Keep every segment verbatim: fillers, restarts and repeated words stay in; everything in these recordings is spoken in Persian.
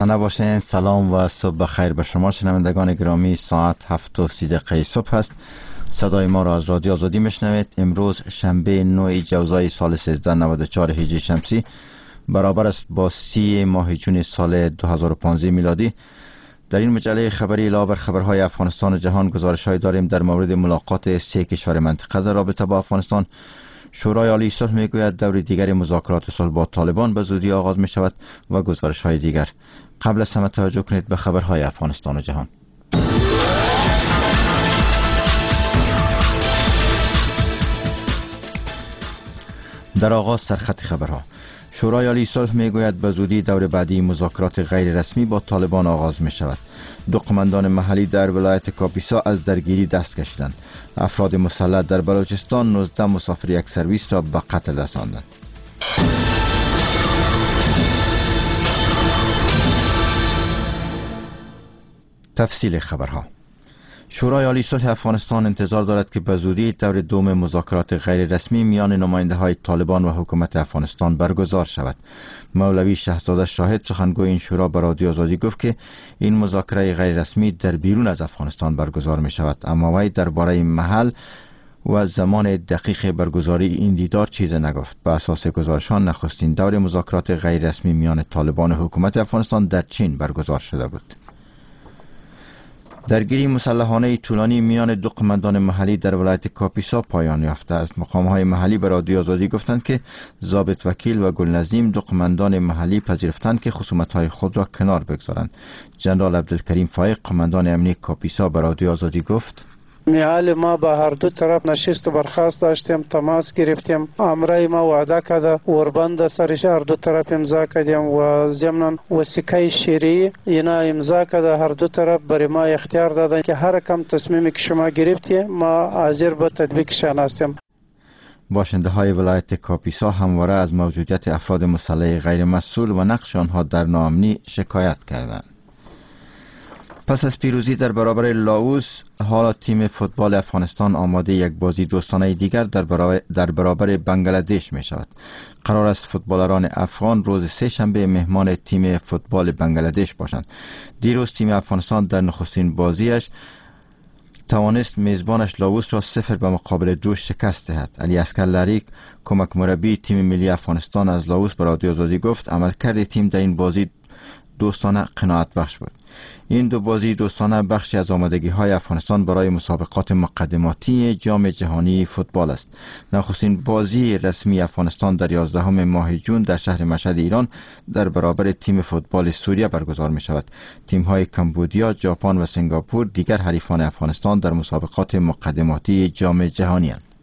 نباشین. سلام و صبح بخیر به شما شنوندگان گرامی. ساعت هفت و سی دقیقه صبح است. صدای ما را از رادیو آزادی میشنوید. امروز شنبه نه جوزای سال سیزده نود و چهار هجری شمسی برابر است با سی ماه جون سال دو هزار و پانزده میلادی. در این مجله خبری علاوه بر خبرهای افغانستان و جهان گزارش‌های داریم در مورد ملاقات سه کشور منطقه در رابطه با افغانستان. شورای عالی صلح میگوید دور دیگر مذاکرات صلح با طالبان به زودی آغاز می شود و گزارش‌های دیگر. قبل از همه توجه کنید به خبرهای افغانستان و جهان. در آغاز سرخط خبرها. شورای عالی صلح میگوید به زودی دور بعدی مذاکرات غیر رسمی با طالبان آغاز می شود. دو قماندان محلی در ولایت کاپیسا از درگیری دست کشیدند. افراد مسلح در بلوچستان نوزده مسافر یک سرویس را به قتل رساندند. تفصیل خبرها. شورای عالی صلح افغانستان انتظار دارد که به زودی دور دوم مذاکرات غیر رسمی میان نماینده های طالبان و حکومت افغانستان برگزار شود. مولوی شهزاده شاهد سخنگوی این شورا به رادیو آزادی گفت که این مذاکره غیر رسمی در بیرون از افغانستان برگزار می شود، اما وی درباره محل و زمان دقیق برگزاری این دیدار چیز نگفت. به اساس گزارشان نخستین دور مذاکرات غیر رسمی میان طالبان و حکومت افغانستان در چین برگزار شده بود. درگیری مسلحانه طولانی میان دو قماندان محلی در ولایت کاپیسا پایان یافته است. مقام‌های محلی به رادیو آزادی گفتند که ضابط وکیل و گلنظیم دو قماندان محلی پذیرفتند که خصومت‌های خود را کنار بگذارند. جنرال عبدالکریم فایق قماندان امنیه کاپیسا به رادیو آزادی گفت: میال ما با هر دو طرف نشست و برخاست داشتیم، تماس گرفتیم، امرای ما وعده کرده وربند سرش هر دو طرف امضا کردیم و ضمن وثیقه شرعی اینا امضا کرده. هر دو طرف برای ما اختیار دادن که هر کم تصمیمی که شما گرفتی ما حاضر به تطبیقشان هستیم. باشنده های ولایت کاپیسا همواره از موجودیت افراد مسلح غیر مسئول و نقش آنها در ناامنی شکایت کردند. پس از پیروزی در برابر لاوس، حالا تیم فوتبال افغانستان آماده یک بازی دوستانه دیگر در برابر, در برابر بنگلادش می شود. قرار است فوتبالران افغان روز سه شنبه مهمان تیم فوتبال بنگلادش باشند. دیروز تیم افغانستان در نخستین بازیش توانست میزبانش لاوس را صفر به مقابل دو شکست دهد. علی اصغر لریک کمک مربی تیم ملی افغانستان از لاوس به رادیو آزادی گفت عملکرد تیم در این بازی دوستانه قناعت بخش بود. این دو بازی دوستانه بخشی از آمادگی های افغانستان برای مسابقات مقدماتی جام جهانی فوتبال است. نخستین بازی رسمی افغانستان در یازدهم ماه جون در شهر مشهد ایران در برابر تیم فوتبال سوریه برگزار می شود. تیم های کمبودیا، ژاپن و سنگاپور دیگر حریفان افغانستان در مسابقات مقدماتی جام جهانی اند.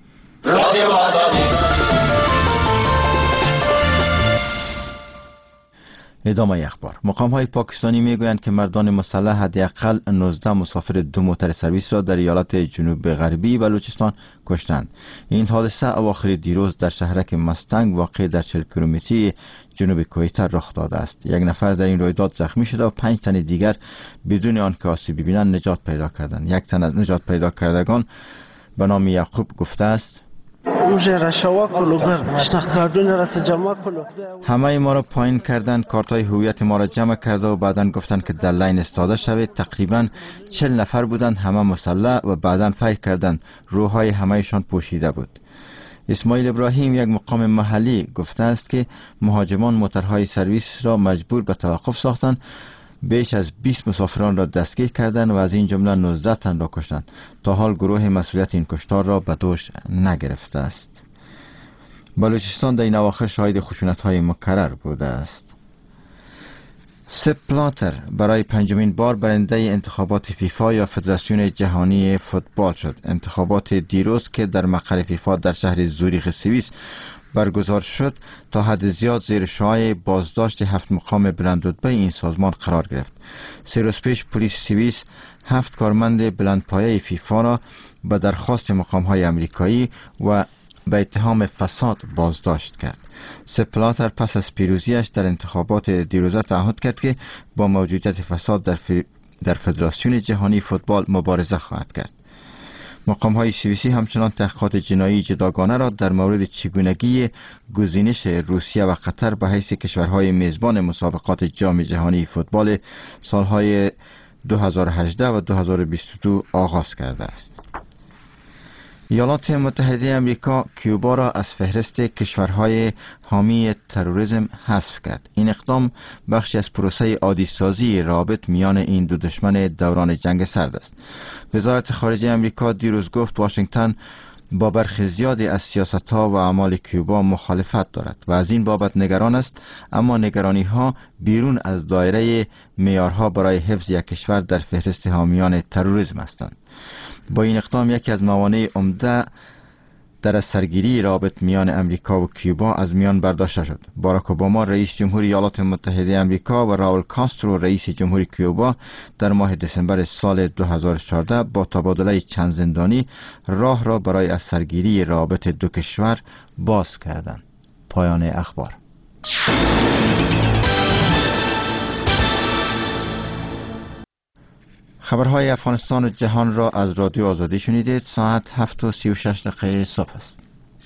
ادامه اخبار. مقام های پاکستانی میگویند که مردان مسلح حداقل نوزده مسافر دو موتر سرویس را در ایالت جنوب غربی بلوچستان کشتند. این حادثه اواخر دیروز در شهرک مستنگ واقع در چهل کیلومتری جنوب کویته رخ داده است. یک نفر در این رویداد زخمی شده و پنج تن دیگر بدون آنکه آسیب ببینند نجات پیدا کردند. یک تن از نجات پیدا کردگان به نام یعقوب گفته است: همه ما را پایین کردند، کارتای هویت ما را جمع کرده و بعداً گفتند که در لاین استاده شوید. تقریباً چهل نفر بودند، همه مسلح، و بعداً فکر کردند روحای همهشان پوشیده بود. اسماعیل ابراهیم یک مقام محلی گفته است که مهاجمان موترهای سرویس را مجبور به توقف ساختند. بیش از بیست مسافران را دستگیر کردند و از این جمله نوزده تن را کشتند. تا حال گروه مسئولیت این کشتار را به دوش نگرفته است. بلوچستان در این اواخر شاهد خشونت‌های مکرر بوده است. سپ بلاتر برای پنجمین بار برنده انتخابات فیفا یا فدراسیون جهانی فوتبال شد. انتخابات دیروز که در مقر فیفا در شهر زوریخ سوئیس برگزار شد تا حد زیاد زیر شعاع بازداشت هفت مقام بلندرتبه این سازمان قرار گرفت. سه روز پیش پلیس سوئیس هفت کارمند بلندپایه فیفا را به درخواست مقام‌های آمریکایی و به اتهام فساد بازداشت کرد. سپ بلاتر پس از پیروزیش در انتخابات دیروزه تعهد کرد که با موجودیت فساد در, در فدراسیون جهانی فوتبال مبارزه خواهد کرد. مقام‌های سوئیسی همچنان تحقیقات جنایی جداگانه را در مورد چگونگی گزینش روسیه و قطر به حیث کشورهای میزبان مسابقات جام جهانی فوتبال سالهای دو هزار و هجده و دو هزار و بیست و دو آغاز کرده است. ایالات متحده آمریکا کیوبا را از فهرست کشورهای حامی تروریسم حذف کرد. این اقدام بخشی از پروسه عادی سازی رابط میان این دو دشمن دوران جنگ سرد است. وزارت خارجه آمریکا دیروز گفت واشنگتن با برخی زیادی از سیاست‌ها و اعمال کیوبا مخالفت دارد و از این بابت نگران است، اما نگرانی‌ها بیرون از دایره معیارها برای حفظ یک کشور در فهرست حامیان تروریسم هستند. با این اقدام یکی از موانع عمده در سرگیری رابط میان امریکا و کیوبا از میان برداشته شد. باراک اوباما رئیس جمهوری ایالات متحده آمریکا و راول کاسترو رئیس جمهوری کیوبا در ماه دسامبر سال دو هزار و چهارده با تبادله چند زندانی راه را برای از سرگیری رابط دو کشور باز کردند. پایان اخبار. خبرهای افغانستان و جهان را از رادیو آزادی شنیدید. ساعت هفت و سی و شش دقیقه صبح است.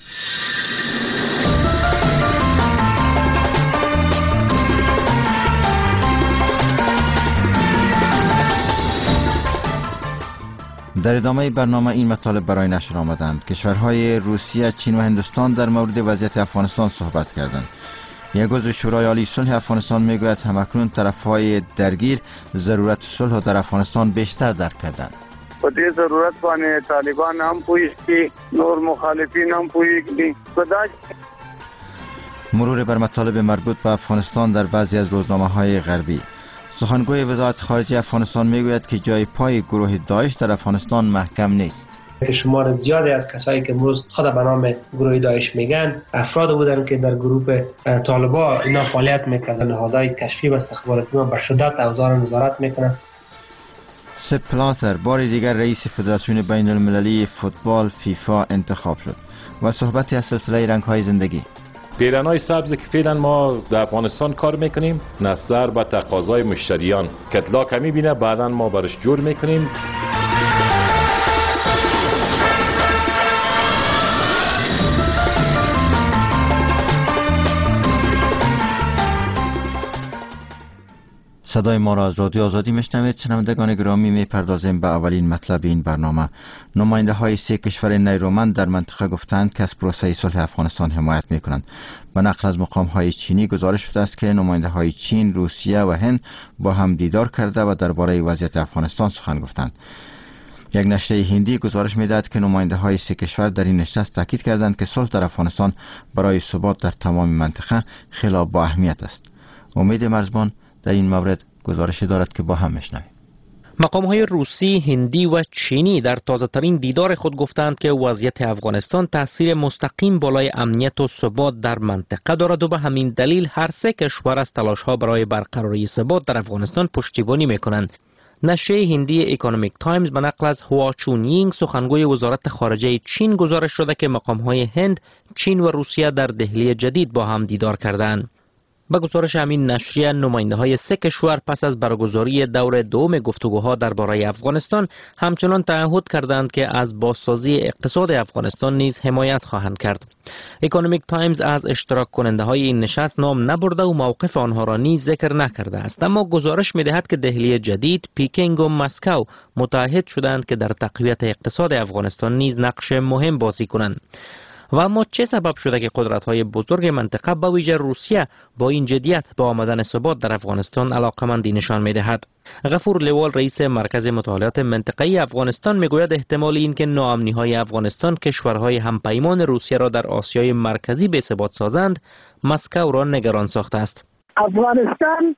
در ادامه برنامه این مطالب برای نشر آمدند. کشورهای روسیه، چین و هندوستان در مورد وضعیت افغانستان صحبت کردند. یک عضو شورای عالی صلح افغانستان میگوید همکنون طرفهای درگیر ضرورت صلح در افغانستان بیشتر درک کردند. په دې ضرورت باندې طالبان هم پوهیږي، نور مخالفین هم پوهیږي. مرور بر مطالب مربوط به افغانستان در بعضی از روزنامه‌های غربی. سخنگوی وزارت خارجه افغانستان میگوید که جای پای گروه داعش در افغانستان محکم نیست. شمار زیادی از کسایی که امروز خود به نام گروه داعش میگن افراد بودن که در گروه طالبان اینا فعالیت میکنن. نهادهای کشفی و استخباراتی ما به شدت اوضاع را نظارت میکنن. سپ بلاتر بار دیگر رئیس فدراسیون بین المللی فوتبال فیفا انتخاب شد و صحبتی از سلسله رنگ‌های زندگی. پیرن‌های سبز که فعلا ما در افغانستان کار میکنیم نظر به تقاضای مشتریان که اطلاع کمی بینه بعدا ما برش جور میکنیم. صدای ما را از رادیو آزادی میشنوید. شنوندگان گرامی، میپردازیم به اولین مطلب این برنامه. نماینده های سه کشور نیرومند در منطقه گفتند که از پروسه صلح افغانستان حمایت میکنند. به نقل از مقام های چینی گزارش شده است که نماینده های چین، روسیه و هند با هم دیدار کرده و درباره وضعیت افغانستان سخن گفتند. یک نشریه هندی گزارش میدهد که نماینده های سه کشور در این نشست تاکید کردند که صلح در افغانستان برای ثبات در تمام منطقه خیلی با اهمیت است. امید مرزبان در این مورد گزارش دارد که با هم میشنویم. مقام‌های روسی، هندی و چینی در تازه‌ترین دیدار خود گفتند که وضعیت افغانستان تأثیر مستقیم بالای امنیت و ثبات در منطقه دارد و به همین دلیل هر سه کشور از تلاش‌ها برای برقراری ثبات در افغانستان پشتیبانی می‌کنند. نشریه هندی اکونومیک تایمز به نقل از هوا چونیینگ سخنگوی وزارت خارجه چین گزارش شده که مقام‌های هند، چین و روسیه در دهلی جدید با هم دیدار کردند. به گزارش همین نشریه، نماینده های سه کشور پس از برگزاری دور دوم گفتگوها درباره افغانستان همچنان تعهد کردند که از بازسازی اقتصاد افغانستان نیز حمایت خواهند کرد. اکونومیک تایمز از اشتراک کننده های این نشست نام نبرده و موقف آنها را نیز ذکر نکرده است، اما گزارش می‌دهد که دهلی جدید، پیکنگ و مسکو متعهد شدند که در تقویت اقتصاد افغانستان نیز نقش مهم بازی کنند. و اما چه سبب شده که قدرت‌های بزرگ منطقه به ویژه روسیه با این جدیت به آمدن ثبات در افغانستان علاقه‌مندی نشان می‌دهد؟ غفور لیوال رئیس مرکز مطالعات منطقه‌ای افغانستان میگوید احتمال این که ناامنی‌های افغانستان کشورهای همپیمان روسیه را در آسیای مرکزی به ثبات سازند، مسکو را نگران ساخته است. افغانستان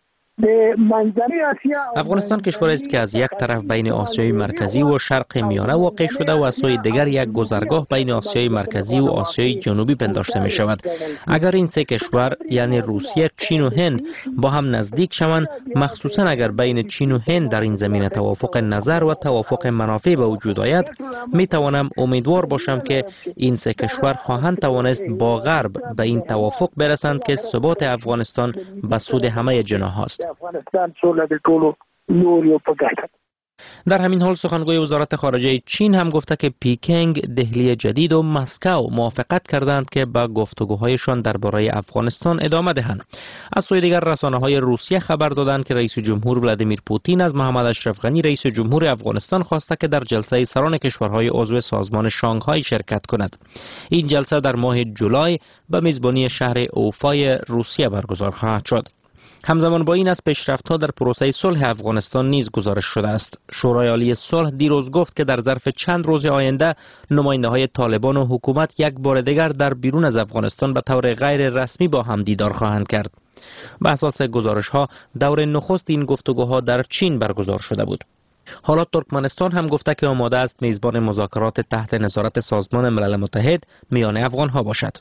افغانستان کشوری است که از یک طرف بین آسیای مرکزی و شرق میانه واقع شده و از سوی دیگر یک گذرگاه بین آسیای مرکزی و آسیای جنوبی پنداشته می شود. اگر این سه کشور یعنی روسیه، چین و هند با هم نزدیک شوند، مخصوصا اگر بین چین و هند در این زمینه توافق نظر و توافق منافع به وجود آید، می توانم امیدوار باشم که این سه کشور خواهند توانست با غرب به این توافق برسند که ثبات افغانستان به سود همه جناح است. در همین حال سخنگوی وزارت خارجه چین هم گفته که پیکنگ، دهلی جدید و مسکو موافقت کردند که به گفتگوهایشان درباره افغانستان ادامه دهند. از سوی دیگر رسانه‌های روسیه خبر دادند که رئیس جمهور ولادیمیر پوتین از محمد اشرف غنی رئیس جمهور افغانستان خواسته که در جلسه سران کشورهای عضو سازمان شانگهای شرکت کند. این جلسه در ماه جولای به میزبانی شهر اوفای روسیه برگزار خواهد شد. همزمان با این از پیشرفت‌ها در پروسه صلح افغانستان نیز گزارش شده است. شورای عالی صلح دیروز گفت که در ظرف چند روز آینده نماینده‌های طالبان و حکومت یک بار دیگر در بیرون از افغانستان به طور غیر رسمی با هم دیدار خواهند کرد. به اساس گزارش‌ها دور نخست این گفتگوها در چین برگزار شده بود. حالا ترکمنستان هم گفته که آماده است میزبان مذاکرات تحت نظارت سازمان ملل متحد میان افغان‌ها باشد.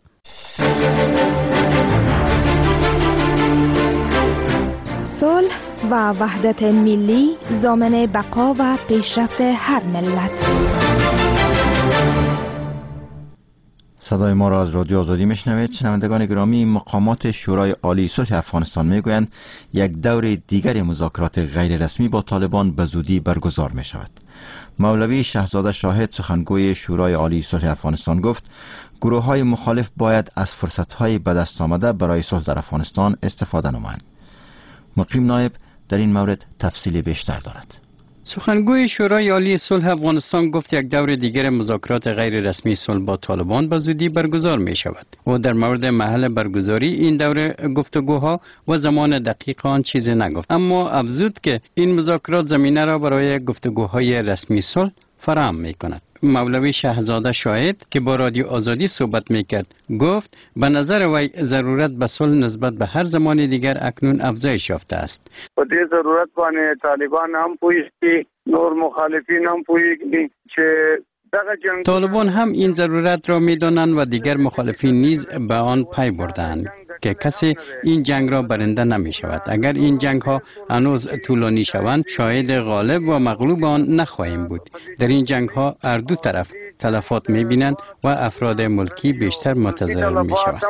صلح و وحدت ملی ضامن بقا و پیشرفت هر ملت. صدای ما را از رادیو آزادی میشنوید. شنوندگان گرامی، مقامات شورای عالی صلح افغانستان میگویند یک دور دیگر مذاکرات غیر رسمی با طالبان به زودی برگزار می شود. مولوی شهزاده شاهد سخنگوی شورای عالی صلح افغانستان گفت گروه های مخالف باید از فرصت های به دست آمده برای صلح در افغانستان استفاده نمایند. مقیم نایب در این مورد تفصیل بیشتر دارد. سخنگوی شورای عالی صلح افغانستان گفت یک دور دیگر مذاکرات غیر رسمی صلح با طالبان به زودی برگزار می شود. و در مورد محل برگزاری این دور گفتگوها و زمان دقیق آن چیزی نگفت، اما افزود که این مذاکرات زمینه را برای گفتگوهای رسمی صلح فراهم می کند. مولوی شهزاده شاهد که با رادیو آزادی صحبت میکرد گفت به نظر وی ضرورت به صلح نسبت به هر زمان دیگر اکنون افزایش یافته است. په دې ضرورت باندې طالبان هم پوهیږي، نور مخالفین هم پوهیږي چې طالبان هم این ضرورت را می‌دانند و دیگر مخالفین نیز به آن پی بردند که کسی این جنگ را برنده نمی شود. اگر این جنگ ها هنوز طولانی شوند شاید غالب و مغلوب آن نخواهیم بود. در این جنگ ها هر دو طرف تلفات می بینند و افراد ملکی بیشتر متضرر می شوند.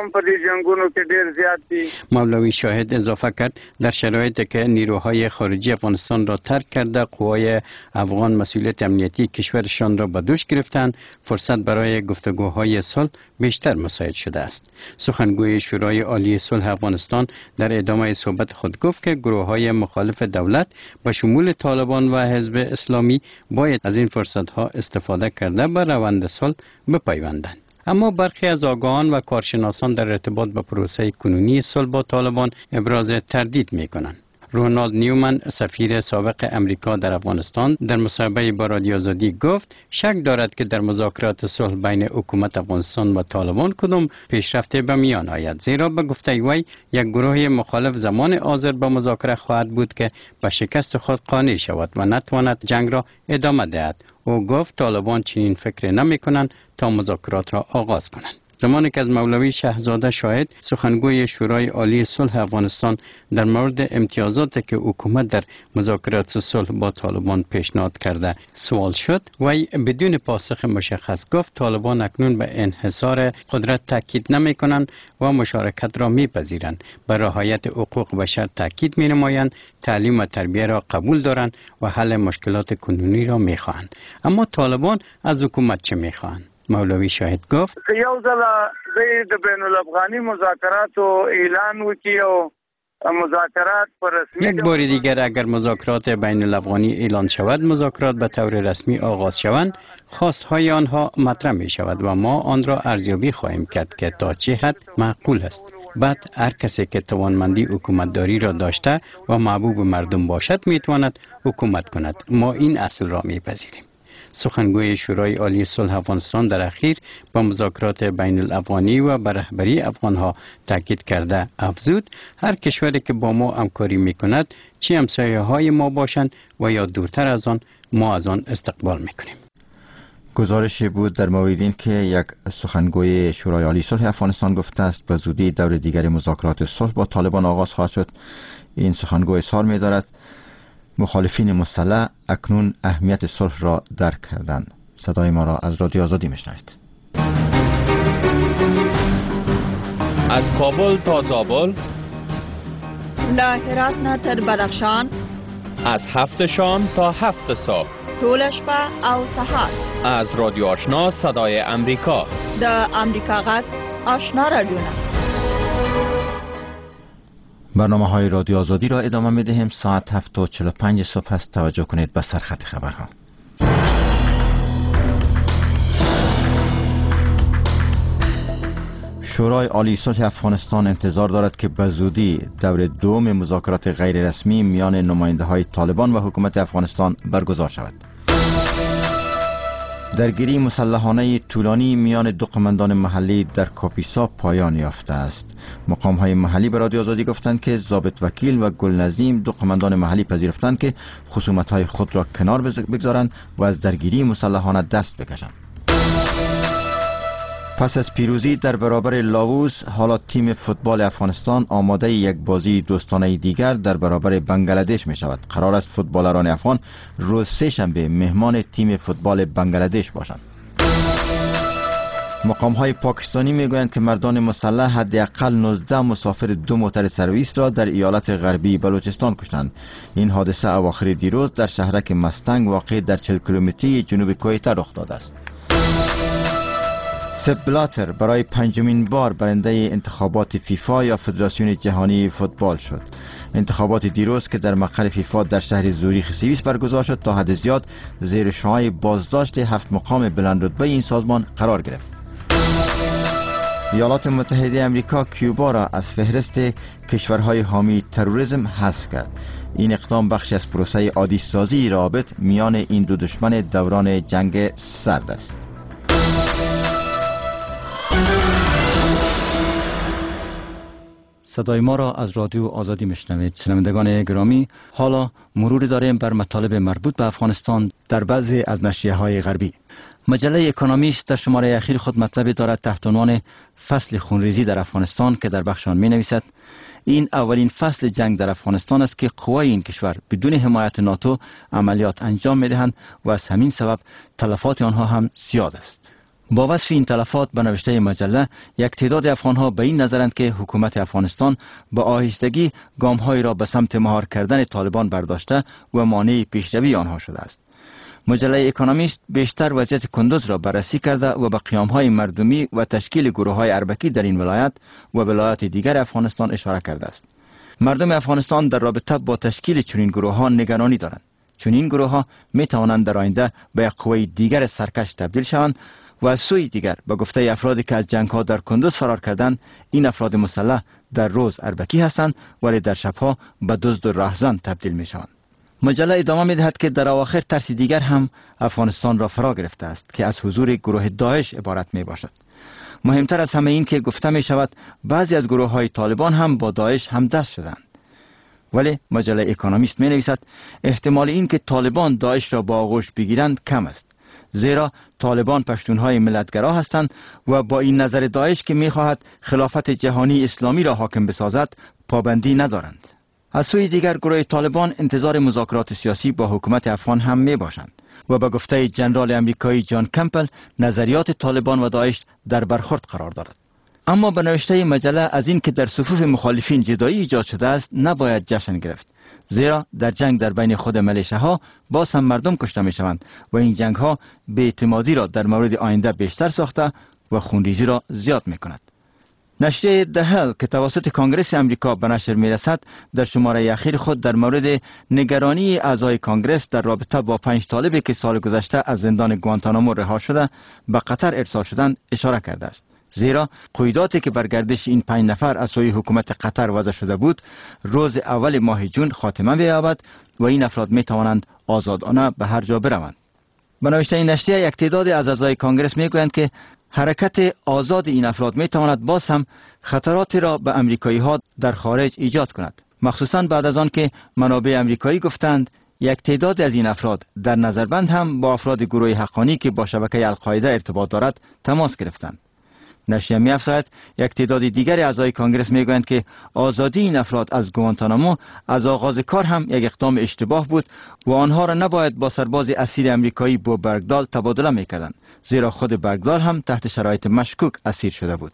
مولوی شاهد اضافه کرد در شرایطی که نیروهای خارجی افغانستان را ترک کرده قوای افغان مسئولیت امنیتی کشورشان را به دوش گرفتند، فرصت برای گفتگوهای صلح بیشتر مساعد شده است. سخنگوی شورای عالی صلح افغانستان در ادامه صحبت خود گفت که گروه‌های مخالف دولت به شمول طالبان و حزب اسلامی باید از این فرصت‌ها استفاده کرده به روند صلح بپیوندند. اما برخی از آگاهان و کارشناسان در ارتباط با پروسه کنونی صلح با طالبان ابراز تردید می‌کنند. رونالد نیومن سفیر سابق امریکا در افغانستان در مصاحبه با رادیو آزادی گفت شک دارد که در مذاکرات صلح بین حکومت افغانستان و طالبان کدام پیشرفتی به میان آید، زیرا به گفته وی یک گروه مخالف زمان حاضر به مذاکره خواهد بود که به شکست خود قانع شود و نتواند جنگ را ادامه دهد. او گفت طالبان چنین فکر نمی کنند تا مذاکرات را آغاز کنند. زمانی که از مولوی شهزاده شاهد سخنگوی شورای عالی صلح افغانستان در مورد امتیازاتی که حکومت در مذاکرات صلح با طالبان پیشنهاد کرده سوال شد، وی بدون پاسخ مشخص گفت طالبان اکنون به انحصار قدرت تاکید نمی کنند و مشارکت را می پذیرند، به رعایت حقوق بشر تاکید می نمایند، تعلیم و تربیت را قبول دارند و حل مشکلات کنونی را می خواهند. اما طالبان از حکومت چه می خواهند؟ مولوی شاهد گفت که یو ځل د بین الافغاني مذاکرات اعلان وکړي او مذاکرات پر رسمی یک بار دیگر اگر مذاکرات بین الافغانی اعلان شود، مذاکرات به طور رسمی آغاز شوند، خواستهای آنها مطرح می شود و ما آن را ارزیابی خواهیم کرد که تا چه حد معقول است. بعد هر کسی که توانمندی حکومتداری را داشته و محبوب مردم باشد می تواند حکومت کند. ما این اصل را می پذیریم. سخنگوی شورای عالی صلح افغانستان در اخیر با مذاکرات بین الافغانی و بر رهبری افغانها تاکید کرده افزود هر کشوری که با ما همکاری میکند چه همسایه های ما باشند و یا دورتر از آن، ما از آن استقبال میکنیم. گزارشی بود در مورد این که یک سخنگوی شورای عالی صلح افغانستان گفته است به زودی دور دیگر مذاکرات صلح با طالبان آغاز خواهد شد. این سخنگوی اظهار می‌دارد مخالفین مسلح اکنون اهمیت صلح را درک کردند. صدای ما را از رادیو آزادی میشنوید. از کابل تا زابل، له هرات نه تر بدخشان، از هفت شام تا هفت صبح، ټول شپه او سهار. از رادیو آشنا صدای امریکا. د امریکا غږ آشنا رادیو. برنامه های رادیو آزادی را ادامه می دهیم. ساعت هفت و چهل و پنج صبح است. توجه کنید به سرخط خبرها. شورای عالی صلح افغانستان انتظار دارد که به زودی دور دوم مذاکرات غیر رسمی میان نماینده های طالبان و حکومت افغانستان برگزار شود. درگیری مسلحانه طولانی میان دو قماندان محلی در کاپیسا پایان یافته است. مقام های محلی به رادیو آزادی گفتند که ضابط وکیل و گلنظیم دو قماندان محلی پذیرفتند که خصومت های خود را کنار بگذارند و از درگیری مسلحانه دست بکشند. پس از پیروزی در برابر لاووس، حالا تیم فوتبال افغانستان آماده یک بازی دوستانه دیگر در برابر بنگلادش می شود. قرار است فوتبالران افغان روز سه شنبه مهمان تیم فوتبال بنگلادش باشند. مقام های پاکستانی می گویند که مردان مسلح حداقل نوزده مسافر دو موتر سرویس را در ایالت غربی بلوچستان کشتند. این حادثه اواخر دیروز در شهرک مستنگ واقع در چهل کیلومتری جنوب کویته رخ داده است. سپ بلاتر برای پنجمین بار برنده انتخابات فیفا یا فدراسیون جهانی فوتبال شد. انتخابات دیروز که در مقر فیفا در شهر زوریخ سوئیس برگزار شد تا حد زیاد زیر شعاع بازداشت هفت مقام بلند رتبه این سازمان قرار گرفت. ایالات متحده آمریکا کیوبا را از فهرست کشورهای حامی تروریسم حذف کرد. این اقدام بخشی از پروسه عادی سازی روابط میان این دو دشمن دوران جنگ سرد است. صدای ما را از رادیو آزادی میشنوید. شنوندگان گرامی، حالا مروری داریم بر مطالب مربوط به افغانستان در بعضی از نشریه های غربی. مجله اکونومیست در شماره اخیر خود مطلبی دارد تحت عنوان فصل خونریزی در افغانستان که در بخش آن می نویسد این اولین فصل جنگ در افغانستان است که قوای این کشور بدون حمایت ناتو عملیات انجام می دهند و از همین سبب تلفات آنها هم زیاد است. با وصف این تلفات به نوشته مجله، یک تعداد افغانها به این نظرند که حکومت افغانستان با آهستگی گام‌هایی را به سمت مهار کردن طالبان برداشته و مانع پیشروی آنها شده است. مجله اکونومیست بیشتر وضعیت کندوز را بررسی کرده و به قیام‌های مردمی و تشکیل گروه‌های اربکی در این ولایت و ولایات دیگر افغانستان اشاره کرده است. مردم افغانستان در رابطه با تشکیل چنین گروه‌ها نگرانی دارند، چون این گروه‌ها می‌توانند در آینده به یک قوه دیگر سرکش تبدیل شوند و از سوی دیگر به گفته افرادی که از جنگ‌ها در کندوز فرار کردند، این افراد مسلح در روز اربکی هستند ولی در شب‌ها به دزد و راهزن تبدیل می‌شوند. مجله ادامه می‌دهد که در اواخر ترس دیگر هم افغانستان را فرا گرفته است که از حضور گروه داعش عبارت میباشد. مهمتر از همه این که گفته می شود بعضی از گروه‌های طالبان هم با داعش همدست شدند. ولی مجله اکونومیست می نویسد احتمال این که طالبان داعش را با آغوش بگیرند کم است، زیرا طالبان پشتونهای ملتگرا هستند و با این نظر داعش که می‌خواهد خلافت جهانی اسلامی را حاکم بسازد پابندی ندارند. از سوی دیگر گروه طالبان انتظار مذاکرات سیاسی با حکومت افغان هم می باشند و به گفته جنرال امریکایی جان کمپل نظریات طالبان و داعش در برخورد قرار دارد. اما به نوشته مجله از این که در صفوف مخالفین جدایی ایجاد شده است نباید جشن گرفت، زیرا در جنگ در بین خود ملیشه باز هم مردم کشته می شوند و این جنگ ها بی‌اعتمادی را در مورد آینده بیشتر ساخته و خونریزی را زیاد می کند. نشریه ده هل که توسط کانگرس امریکا به نشر می رسد در شماره اخیر خود در مورد نگرانی اعضای کانگرس در رابطه با پنج طالبی که سال گذشته از زندان گوانتانامو رها شده به قطر ارسال شدند اشاره کرده است، زیرا قیوداتی که بر گردش این پنج نفر از سوی حکومت قطر وضع شده بود روز اول ماه جون خاتمه بیابد و این افراد می توانند آزادانه به هر جا بروند. به نوشته این نشریه یک تعداد از اعضای کانگرس می گویند که حرکت آزاد این افراد می تواند باز هم خطراتی را به امریکایی ها در خارج ایجاد کند، مخصوصا بعد از آن که منابع امریکایی گفتند یک تعداد از این افراد در نظربند هم با افراد گروه حقانی که با شبکه القاعده ارتباط دارد تماس گرفتند. نشریه می افزاید یک تعداد دیگر اعضای کانگرس می گویند که آزادی این افراد از گوانتانامو از آغاز کار هم یک اقدام اشتباه بود و آنها را نباید با سرباز اسیر امریکایی بو برگدال تبادله می کردند، زیرا خود برگدال هم تحت شرایط مشکوک اسیر شده بود.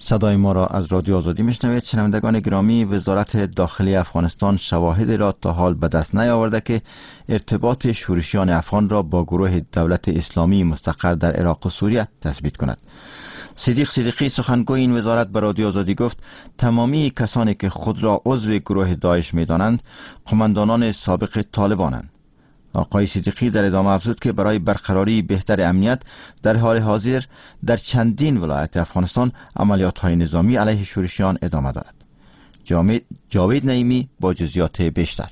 صدای ما را از رادیو آزادی میشنوید. شنوندگان گرامی، وزارت داخلی افغانستان شواهد را تا حال به دست نیاورده که ارتباط شورشیان افغان را با گروه دولت اسلامی مستقر در عراق و سوریه تثبیت کند. صدیق صدیقی سخنگوی این وزارت به رادیو آزادی گفت تمامی کسانی که خود را عضو گروه داعش می‌دانند قماندانان سابق طالبانند. آقای صدیقی در ادامه افزود که برای برقراری بهتر امنیت در حال حاضر در چندین ولایت افغانستان عملیات‌های نظامی علیه شورشیان ادامه دارد. جاوید نعیمی با جزئیات بیشتر.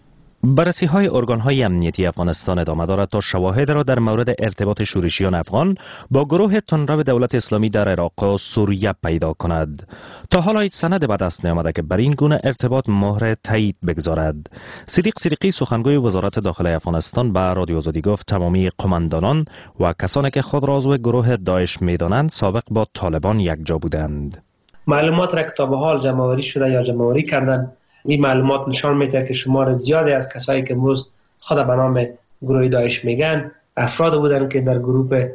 بررسی های ارگان های امنیتی افغانستان ادامه دارد تا شواهد را در مورد ارتباط شورشیان افغان با گروه تندرو دولت اسلامی در عراق و سوریه پیدا کند. تا حالا هیچ سند به دست نیامده که بر این گونه ارتباط مهر تایید بگذارد. صدیق صدیقی سخنگوی وزارت داخلی افغانستان به رادیو آزادی گفت تمامی قماندانان و کسانی که خود را عضو گروه داعش می‌دانند سابق با طالبان یکجا بودند. معلومات را که تا به حال جمع‌آوری شده یا جمع‌آوری کردن، این معلومات نشان میده که شمار زیادی از کسایی که امروز خود به نام گروه داعش میگن افراد بودن که در گروه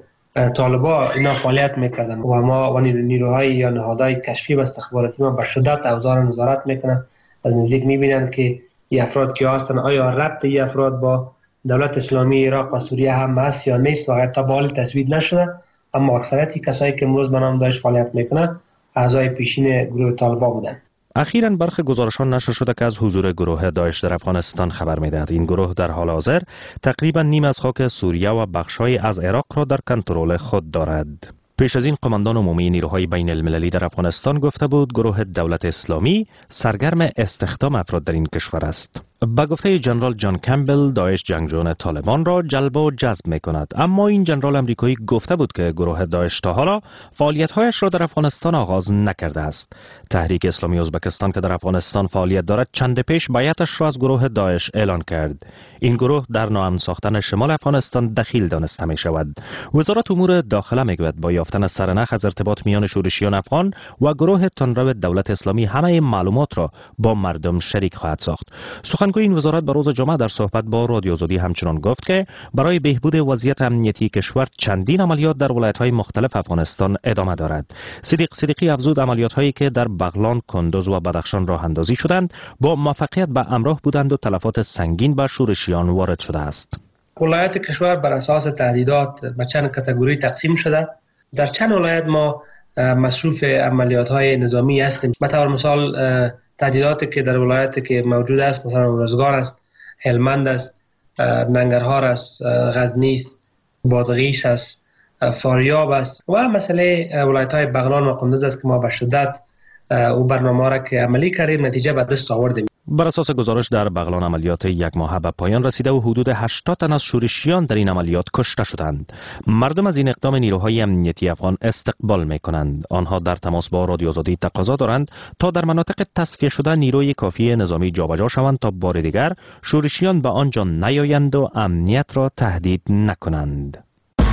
طالبا اینا فعالیت میکردن و ما و نیروهای یا نهادهای کشفی و استخباراتی ما به شدت اوزار نظارت میکنن. از نزدیک میبینن که این افراد که هستن آیا ربط این افراد با دولت اسلامی عراق و سوریه هم هست یا نیست و تا به حال تثبیت نشده، اما اکثریت کسایی که امروز به نام داعش فعالیت میکنن اعضای پیشین گروه طالبا بودن. اخیراً برخی گزارشان نشر شده که از حضور گروه داعش در افغانستان خبر می‌دهد. این گروه در حال حاضر تقریباً نیم از خاک سوریه و بخش‌های از عراق را در کنترل خود دارد. پیش از این قماندان عمومی نیروهای بین المللی در افغانستان گفته بود گروه دولت اسلامی سرگرم استخدام افراد در این کشور است. با گفته جنرال جان کمبل داعش جنگجویان طالبان را جلب و جذب می کند، اما این جنرال امریکایی گفته بود که گروه داعش تا حالا فعالیت‌هایش را در افغانستان آغاز نکرده است. تحریک اسلامی ازبکستان که در افغانستان فعالیت دارد چند پیش بیعتش را از گروه داعش اعلان کرد. این گروه در ناامن ساختن شمال افغانستان دخیل دانسته می شود. وزارت امور داخله می گوید با یافتن سرنخ از ارتباط میان شورشیان افغان و گروه تندرو دولت اسلامی همه معلومات را با مردم شریک خواهد ساخت. سخنگوی این وزارت به روز جمعه در صحبت با رادیو آزادی همچنان گفت که برای بهبود وضعیت امنیتی کشور چندین عملیات در ولایت‌های مختلف افغانستان ادامه دارد. صدیق صدیقی افزود عملیات‌هایی که در بغلان، کندوز و بدخشان راه اندازی شدند با موفقیت به همراه بودند و تلفات سنگین بر شورشیان وارد شده است. ولایت کشور بر اساس تهدیدات به چند کاتگوری تقسیم شده. در چند ولایت ما مصروف عملیات‌های نظامی هستیم. به طور مثال تهدیداتی که در ولایت که موجود است مثلا روزگار است، هلمند است، ننگرهار است، غزنی است، بادغیس است، فاریاب است و مسئله ولایت‌های بغلان و کندوز است که ما به شدت او برنامه را که عملی کردیم نتیجه به دست آوردیم. بر اساس گزارش در بغلان عملیات یک ماهه به پایان رسیده و حدود هشتاد تن از شورشیان در این عملیات کشته شدند. مردم از این اقدام نیروهای امنیتی افغان استقبال می‌کنند. آنها در تماس با رادیو آزادی تقاضا دارند تا در مناطق تصفیه شده نیروی کافی نظامی جابجا شوند تا بار دیگر شورشیان به آنجا نیایند و امنیت را تهدید نکنند.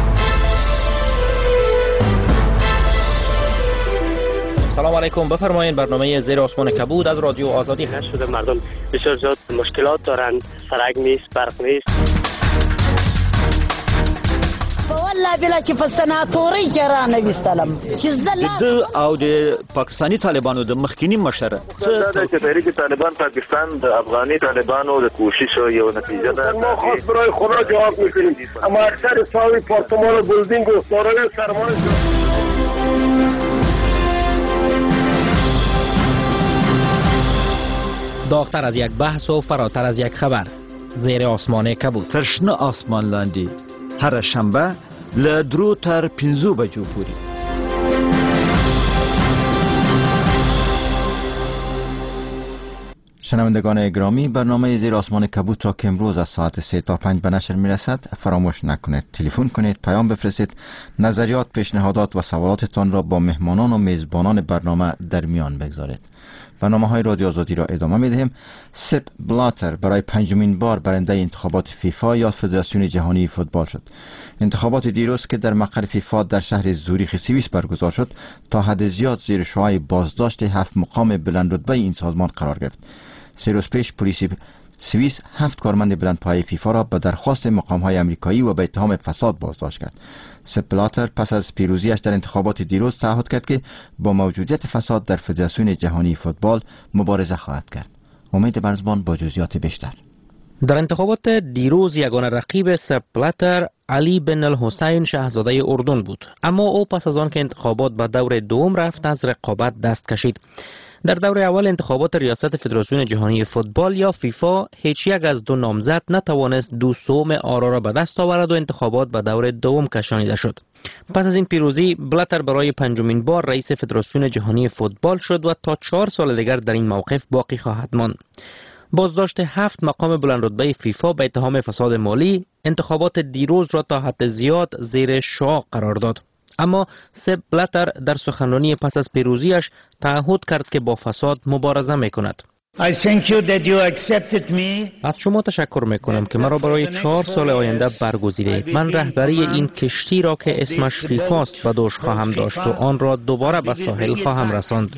سلام علیکم، بفرمایید. برنامه زیر آسمان کبود از رادیو آزادی هست. شده مردم بسیار زیاد مشکلات دارند، سرک نیست، برق نیست. والله بلا چې په سناتوري کې را نویستلم چې زلا د او د پاکستاني طالبانو د مخکینی مشر څه د تحریک طالبان پاکستان د افغاني طالبانو د کوشش یو نتیجه ده. ما خاص برای خدا جواب میکنیم، اما اکثر ساوی پارتمان و بلدینگ و دارای سرمایه داغتر از یک بحث و فراتر از یک خبر. زیر آسمان کبود. ترشنه آسمان لاندی هر شنبه له درو تر پنځو بجو پورې. شنوندگان گرامی، برنامه زیر آسمان کبوت را که امروز از ساعت سه تا پنج به نشر میرسد فراموش نکنید. تلفن کنید، پیام بفرستید، نظریات، پیشنهادات و سوالاتتان را با مهمانان و میزبانان برنامه در میان بگذارید. برنامه های رادیو آزادی را ادامه میدهیم. سپ بلاتر برای پنجمین بار برنده انتخابات فیفا یا فدراسیون جهانی فوتبال شد. انتخابات دیروز که در مقر فیفا در شهر زوریخ سوئیس برگزار شد تا حد زیاد زیر شعاع بازداشت هفت مقام بلند رتبه این سازمان قرار گرفت. سه روز پیش پلیس سوئیس هفت کارمند بلندپایه فیفا را به درخواست مقام‌های آمریکایی و به اتهام فساد بازداشت کرد. سپ بلاتر پس از پیروزیش در انتخابات دیروز تعهد کرد که با موجودیت فساد در فدراسیون جهانی فوتبال مبارزه خواهد کرد. امید برزبان با جزئیات بیشتر. در انتخابات دیروز یگانه رقیب سپ بلاتر علی بن الحسین شاهزاده اردن بود، اما او پس از آن که انتخابات به دور دوم رفت از رقابت دست کشید. در دور اول انتخابات ریاست فدراسیون جهانی فوتبال یا فیفا هیچ یک از دو نامزد نتوانست دو سوم آرا را به دست آورد و انتخابات به دور دوم کشانیده شد. پس از این پیروزی بلاتر برای پنجمین بار رئیس فدراسیون جهانی فوتبال شد و تا چهار سال دیگر در این موقف باقی خواهد ماند. بازداشت هفت مقام بلندرتبه فیفا به اتهام فساد مالی انتخابات دیروز را تا حد زیاد زیر شعاع قرار داد. اما سپ بلاتر در سخنرانی پس از پیروزیش تعهد کرد که با فساد مبارزه میکند. از شما تشکر میکنم که مرا برای چهار سال آینده برگزیدید. من رهبری این کشتی را که اسمش فیفاست به دوش خواهم داشت و آن را دوباره به ساحل خواهم رساند.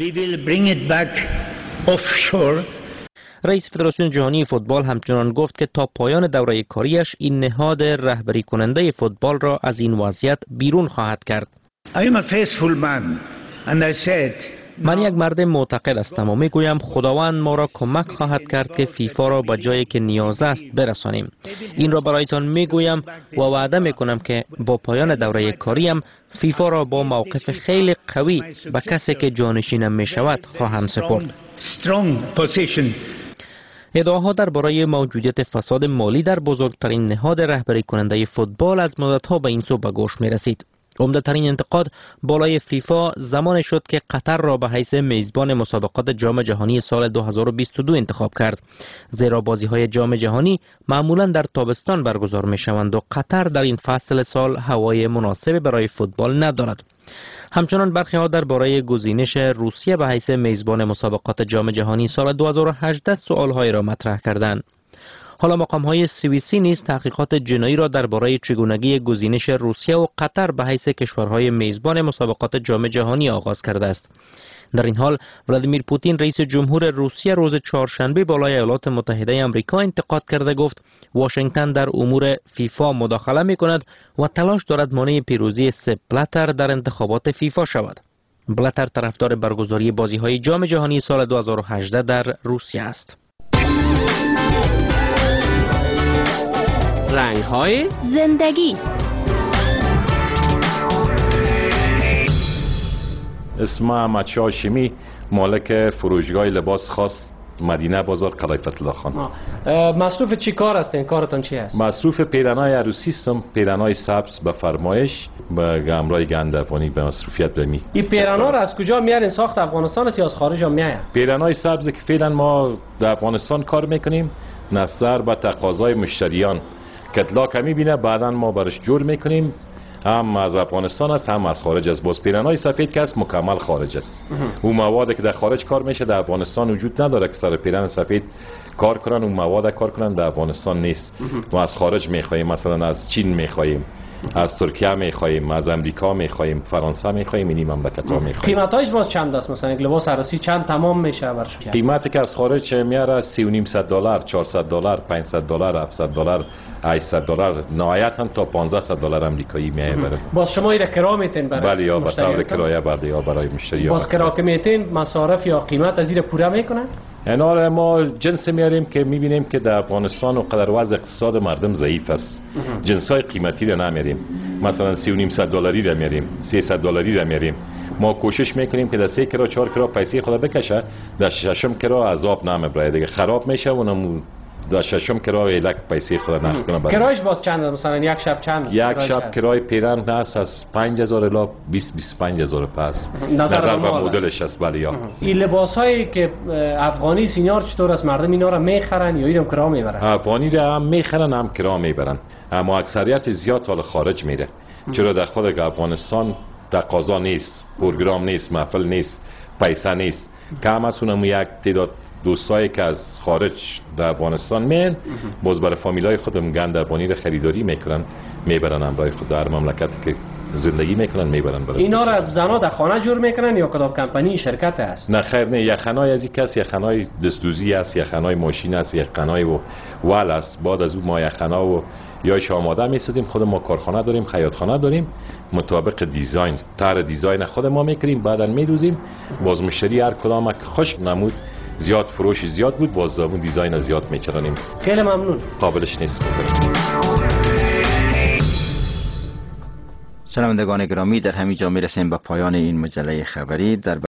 رئیس فدراسیون جهانی فوتبال همچنان گفت که تا پایان دوره کاریش این نهاد رهبری کننده فوتبال را از این وضعیت بیرون خواهد کرد. من یک مرد معتقد هستم و میگویم خداوند ما را کمک خواهد کرد که فیفا را به جایی که نیاز است برسانیم. این را برایتان میگویم و وعده میکنم که با پایان دوره کاریم فیفا را با موقف خیلی قوی به کسی که جانشینم میشود خواهم سپرد. ادعاها درباره موجودیت فساد مالی در بزرگترین نهاد رهبری کننده فوتبال از مدت‌ها به این سو به گوش می رسید. عمده ترین انتقاد بالای فیفا زمان شد که قطر را به حیث میزبان مسابقات جام جهانی سال دو هزار و بیست و دو انتخاب کرد، زیرا بازی‌های جام جهانی معمولاً در تابستان برگزار می‌شوند و قطر در این فصل سال هوای مناسب برای فوتبال ندارد. همچنان برخی ها درباره گزینش روسیه به حیث میزبان مسابقات جام جهانی سال دو هزار و هجده سوال‌های را مطرح کردند. حالا مقام‌های سوئیسی نیز تحقیقات جنایی را درباره چگونگی گزینش روسیه و قطر به حیث کشورهای میزبان مسابقات جام جهانی آغاز کرده است. در این حال ولادیمیر پوتین رئیس جمهور روسیه روز چهارشنبه بالای ایالات متحده آمریکا انتقاد کرده گفت واشنگتن در امور فیفا مداخله می‌کند و تلاش دارد مانع پیروزی سپ بلاتر در انتخابات فیفا شود. بلاتر طرفدار برگزاری بازی‌های جام جهانی سال دو هزار و هجده در روسیه است. رنگ‌های زندگی. اسمم احمد هاشمی، مالک فروشگاه لباس خاص مدینه بازار قلعه فتح خان. مصروف چی کار هستین؟ کارتون چی است؟ مصروف پیرنای عروسی هستم، پیرنای سبز به فرمایش به گمرای گندفانی به مصروفیت بمی. این پیرنا را از کجا میارین؟ ساخت افغانستان است یا از خارج هم میآید؟ پیرنای سبز که فعلا ما در افغانستان کار میکنیم، نظر به تقاضای مشتریان که اطلاع کمی بینه بعدا ما برش جور میکنیم، هم از افغانستان است هم از خارج است. باز پیرنای سفید که است مکمل خارج است. اون مواد که در خارج کار میشه در افغانستان وجود نداره که سر پیرن سفید کار کنن، اون مواد کار کنن در افغانستان نیست. ما از خارج میخوایم، مثلا از چین میخوایم، از ترکیه میخوایم، از امریکا میخوایم، فرانسه میخوایم، این مملکت ها میخوایم. قیمتاش باز چند است؟ مثلا یک لباس عروسی چند تمام میشه برش؟ قیمتی که از خارج میاره سی و نیم صد دلار، چهارصد دلار، پانصد دلار، هفتصد دلار، هشتصد دلار، نهایتا تا پانزده دلار آمریکایی میبره. باز شما این کرایه میتین برای بله یا به طور کرایه بعد یا برای مشتری. باز کرایه که میتین مصارف یا قیمت از این پوره میکنه؟ اینا ما جنس میاریم که میبینیم که در افغانستان و قدر وضع اقتصاد مردم ضعیف است. جنسای قیمتی را نمیاریم، مثلا سی و نیم صد دلاری را میاریم، سیصد دلاری را میاریم. ما کوشش میکنیم که در سه کرا چهار کرا پیسه خود بکشه، در ششم کرا عذاب نمیبره دیگه، خراب میشه و نمو در ششم کرای الک پیسه خود نقد کنه. کرایش باز چند مثلا یک شب چند؟ یک شب کرای پیرن هست از پنج هزار الی بیست بیست و پنج هزار پس. نظر به مدلش است. بله یا این لباس هایی که افغانی سینار چطور است؟ مردم اینا را میخرن یا اینم کرا میبرن؟ افغانی را هم میخرن هم کرا میبرن، اما اکثریت زیاد حال خارج میره. چرا در خود افغانستان تقاضا نیست، پروگرام نیست، محفل نیست، پیسه نیست. کم از اونم یک تعداد دوستایی که از خارج در افغانستان میان باز برای فامیلای خودم گند افغانی را خریداری میکنن میبرن همراه خود در مملکتی که زندگی میکنن میبرن برای اینا را زنا در خانه جور میکنن یا کدام کمپانی شرکت است؟ نه خیر نه، یخنای از این کس یخنای دستوزی است، یخنای ماشین است، یخنای و ول است. بعد از اون ما یخنا و یایش آماده میسازیم. خود ما کارخانه داریم، خیاطخانه داریم، مطابق دیزاین طرح دیزاین خود ما میکنیم، بعدا میدوزیم. باز مشتری هر کدام که خشک نمود زیاد فروش زیاد بود، باز اون دیزاین زیاد میچرانیم. خیلی ممنون. قابلش نیست. شنوندگان گرامی، در همین جا میرسیم به پایان این مجله خبری. در